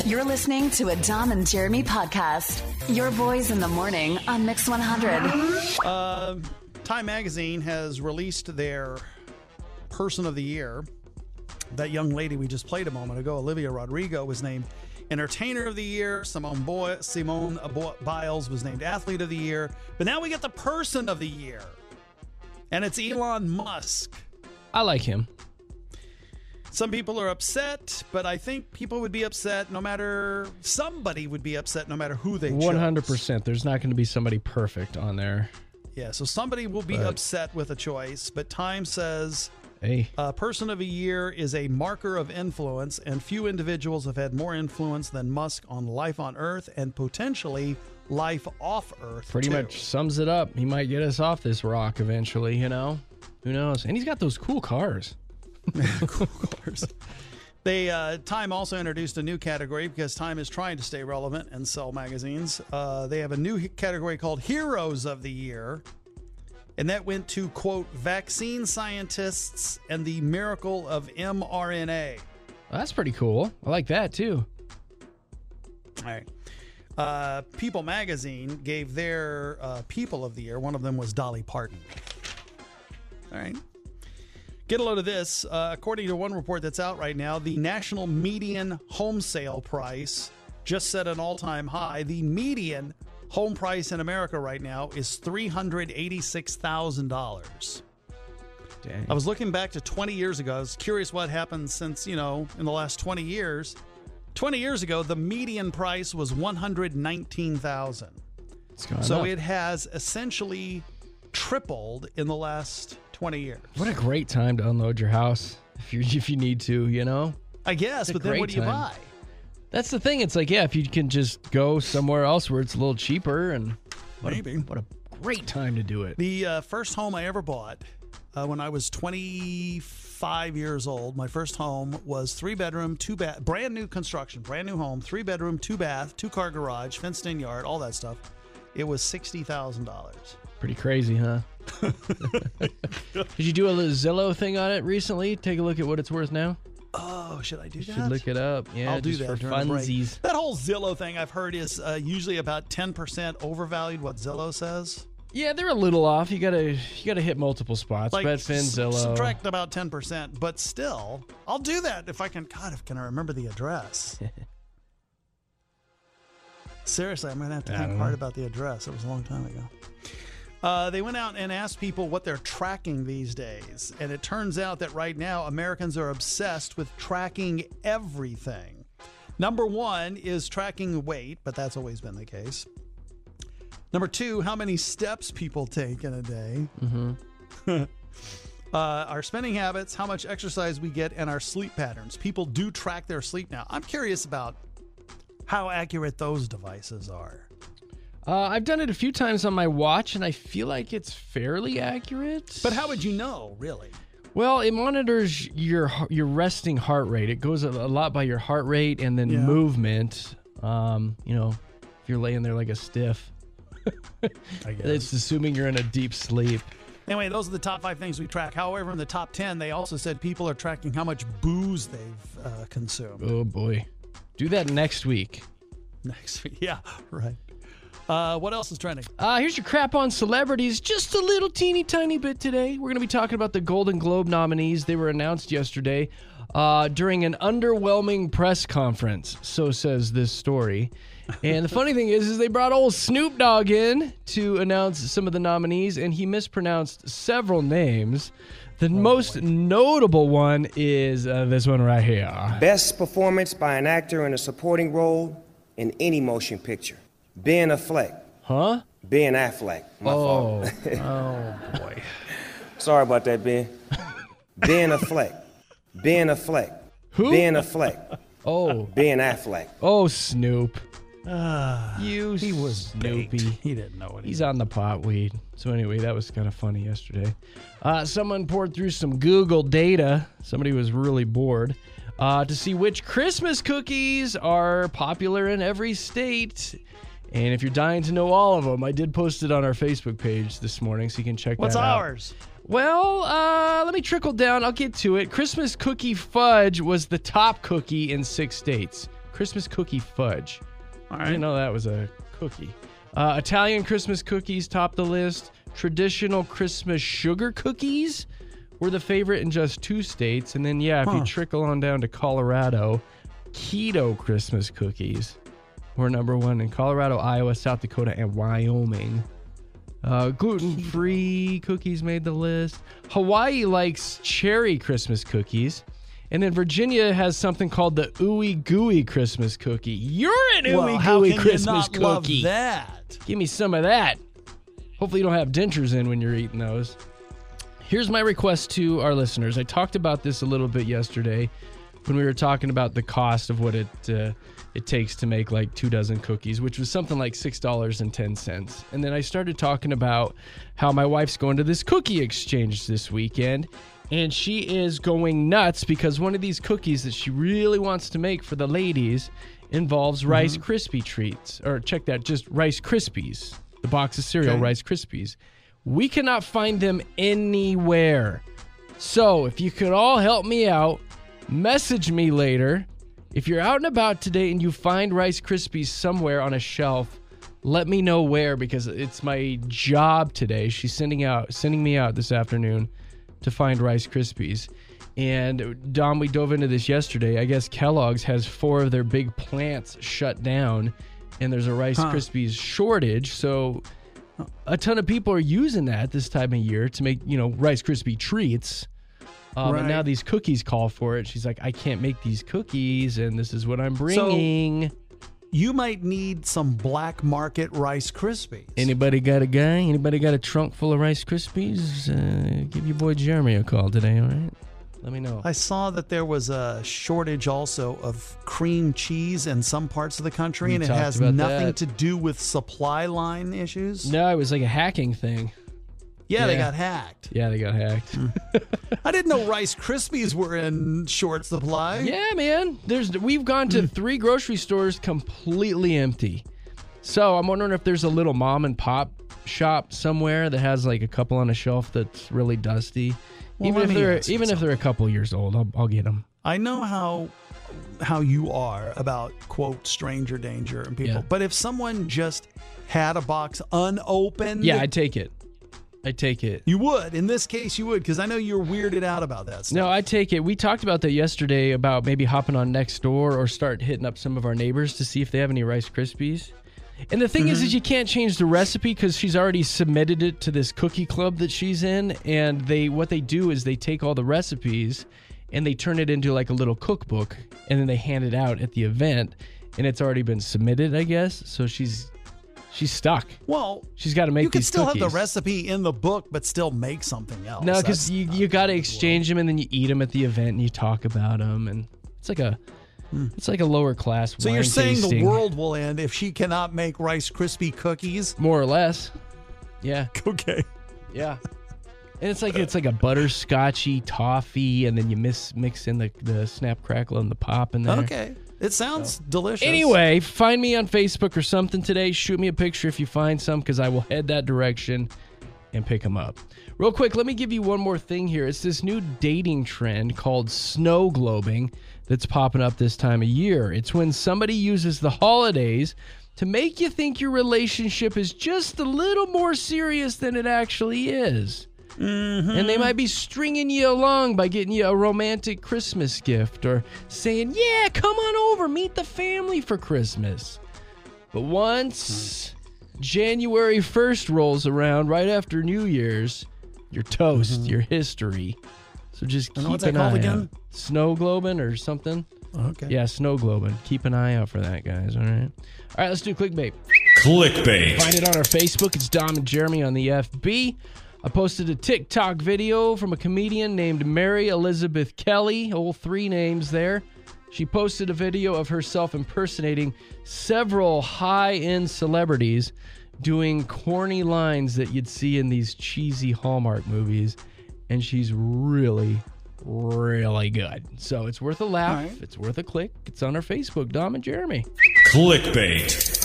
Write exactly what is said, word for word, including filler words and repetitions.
You're listening to a Dom and Jeremy podcast. Your boys in the morning on Mix one hundred. Uh, Time Magazine has released their Person of the Year. That young lady we just played a moment ago, Olivia Rodrigo, was named Entertainer of the Year. Simone, Boy- Simone Biles was named Athlete of the Year. But now we get the Person of the Year. And it's Elon Musk. I like him. Some people are upset, but I think people would be upset no matter, somebody would be upset no matter who they chose. one hundred percent. There's not going to be somebody perfect on there. Yeah, so somebody will be but, upset with a choice, but Time says hey. uh, Person of a Year is a marker of influence, and few individuals have had more influence than Musk on life on Earth and potentially life off Earth, Pretty too. much sums it up. He might get us off this rock eventually, you know? Who knows? And he's got those cool cars. Cool cars. They uh, Time also introduced a new category because Time is trying to stay relevant and sell magazines. Uh, they have a new category called Heroes of the Year, and that went to, quote, vaccine scientists and the miracle of mRNA. Well, that's pretty cool. I like that, too. All right. Uh, People Magazine gave their uh, People of the Year. One of them was Dolly Parton. All right. Get a load of this. Uh, according to one report that's out right now, the national median home sale price just set an all-time high. The median home price in America right now is three hundred eighty-six thousand dollars. Dang. I was looking back to twenty years ago. I was curious what happened since, you know, in the last twenty years. twenty years ago, the median price was one hundred nineteen thousand dollars. So up. it has essentially tripled in the last twenty years. What a great time to unload your house if you if you need to, you know? I guess, but then what do you buy? That's the thing. It's like, yeah, if you can just go somewhere else where it's a little cheaper, and what Maybe. A, what a great time to do it. The uh, first home I ever bought uh, when I was twenty-five years old, my first home was three bedroom, two bath, brand new construction, brand new home, three bedroom, two bath, two car garage, fenced in yard, all that stuff. It was sixty thousand dollars. Pretty crazy, huh? Did you do a little Zillow thing on it recently? Take a look at what it's worth now. Oh, should I do you that? Should look it up. Yeah, I'll do just that for during the break. funsies. That whole Zillow thing I've heard is uh, usually about ten percent overvalued. What Zillow says. Yeah, they're a little off. You gotta you gotta hit multiple spots. Like, Redfin, s- Zillow. subtract about ten percent, but still, I'll do that if I can. God, if can I remember the address? Seriously, I'm gonna have to I think don't hard know. about the address. It was a long time ago. Uh, they went out and asked people what they're tracking these days, and it turns out that right now Americans are obsessed with tracking everything. Number one is tracking weight, but that's always been the case. Number two, how many steps people take in a day. Mm-hmm. uh, our spending habits, how much exercise we get, and our sleep patterns. People do track their sleep now. I'm curious about how accurate those devices are. Uh, I've done it a few times on my watch, and I feel like it's fairly accurate. But how would you know, really? Well, it monitors your your resting heart rate. It goes a, a lot by your heart rate and then Yeah. movement. Um, you know, if you're laying there like a stiff, I guess. it's assuming you're in a deep sleep. Anyway, those are the top five things we track. However, in the top ten, they also said people are tracking how much booze they've uh, consumed. Oh boy, do that next week. Next week. Yeah, right. Uh, what else is trending? Uh, here's your crap on celebrities. Just a little teeny tiny bit today. We're going to be talking about the Golden Globe nominees. They were announced yesterday uh, during an underwhelming press conference. So says this story. And the funny thing is, is they brought old Snoop Dogg in to announce some of the nominees, and he mispronounced several names. The oh, most boy. notable one is uh, this one right here. Best performance by an actor in a supporting role in any motion picture. Ben Affleck. Huh? Ben Affleck. My oh. fault. oh, boy. Sorry about that, Ben. Ben Affleck. Ben Affleck. Who? Ben Affleck. Oh. Ben Affleck. Oh, Snoop. Uh, you he was Snoopy. baked. He didn't know what he He's did. on the pot weed. So anyway, that was kind of funny yesterday. Uh, someone poured through some Google data. Somebody was really bored. Uh, to see which Christmas cookies are popular in every state. And if you're dying to know all of them, I did post it on our Facebook page this morning, so you can check What's that out. ours? Well, uh, let me trickle down. I'll get to it. Christmas cookie fudge was the top cookie in six states. Christmas cookie fudge. All I didn't know that was a cookie. Uh, Italian Christmas cookies top the list. Traditional Christmas sugar cookies were the favorite in just two states. And then, yeah, if Huh. you trickle on down to Colorado, keto Christmas cookies were number one in Colorado, Iowa, South Dakota, and Wyoming. Uh, gluten-free cookies made the list. Hawaii likes cherry Christmas cookies. And then Virginia has something called the Ooey Gooey Christmas cookie. You're an Well, Ooey how Gooey can Christmas you not cookie. love that? Give me some of that. Hopefully you don't have dentures in when you're eating those. Here's my request to our listeners. I talked about this a little bit yesterday when we were talking about the cost of what it uh, it takes to make like two dozen cookies, which was something like six dollars and ten cents. And then I started talking about how my wife's going to this cookie exchange this weekend, and she is going nuts because one of these cookies that she really wants to make for the ladies involves mm-hmm. Rice Krispie treats. Or check that, just Rice Krispies. The box of cereal, okay. Rice Krispies. We cannot find them anywhere. So if you could all help me out, message me later. If you're out and about today and you find Rice Krispies somewhere on a shelf, let me know where, because it's my job today. She's sending out, sending me out this afternoon to find Rice Krispies. And Dom, we dove into this yesterday. I guess Kellogg's has four of their big plants shut down, and there's a Rice huh. Krispies shortage. So a ton of people are using that this time of year to make, you know, Rice Krispie treats. Um, right. And now these cookies call for it. She's like, I can't make these cookies, and this is what I'm bringing. So you might need some black market Rice Krispies. Anybody got a guy? Anybody got a trunk full of Rice Krispies? Uh, give your boy Jeremy a call today, all right? Let me know. I saw that there was a shortage also of cream cheese in some parts of the country, we and it has nothing that. to do with supply line issues. No, it was like a hacking thing. Yeah, yeah. they got hacked. Yeah, they got hacked. I didn't know Rice Krispies were in short supply. Yeah, man. There's we've gone to three grocery stores completely empty. So I'm wondering if there's a little mom and pop shop somewhere that has like a couple on a shelf that's really dusty. Well, even if they're even if they're a couple years old, I'll, I'll get them. I know how how you are about, quote, stranger danger and people. Yeah. But if someone just had a box unopened, yeah, I'd take it. I take it. You would. In this case, you would, because I know you're weirded out about that stuff. No, I take it. We talked about that yesterday about maybe hopping on Nextdoor or start hitting up some of our neighbors to see if they have any Rice Krispies. And the thing mm-hmm. is, is you can't change the recipe because she's already submitted it to this cookie club that she's in. And they what they do is they take all the recipes and they turn it into like a little cookbook, and then they hand it out at the event. And it's already been submitted, I guess. So she's... She's stuck. Well, she's got to make you can these still cookies. have the recipe in the book, but still make something else. No, because you, you got to exchange them, and then you eat them at the event, and you talk about them, and it's like a hmm. it's like a lower class. So wine you're saying tasting. The world will end if she cannot make Rice Krispie cookies? More or less. Yeah. Okay. Yeah. And it's like it's like a butterscotchy toffee, and then you mix mix in the the snap, crackle, and the pop in there. Okay. It sounds so delicious. Anyway, find me on Facebook or something today. Shoot me a picture if you find some, because I will head that direction and pick them up. Real quick, let me give you one more thing here. It's this new dating trend called snow globing that's popping up this time of year. It's when somebody uses the holidays to make you think your relationship is just a little more serious than it actually is. Mm-hmm. And they might be stringing you along by getting you a romantic Christmas gift or saying, yeah, come on over, meet the family for Christmas. But once mm. January first rolls around, right after New Year's, you're toast, mm-hmm. you're history. So just keep what's an that called eye again? out. Snow globing or something. Okay. Yeah, snow globing. Keep an eye out for that, guys, all right? All right, let's do clickbait. Clickbait. Find it on our Facebook. It's Dom and Jeremy on the F B. I posted a TikTok video from a comedian named Mary Elizabeth Kelly, all three names there. She posted a video of herself impersonating several high-end celebrities doing corny lines that you'd see in these cheesy Hallmark movies, and she's really, really good. So it's worth a laugh. Right. It's worth a click. It's on our Facebook, Dom and Jeremy. Clickbait.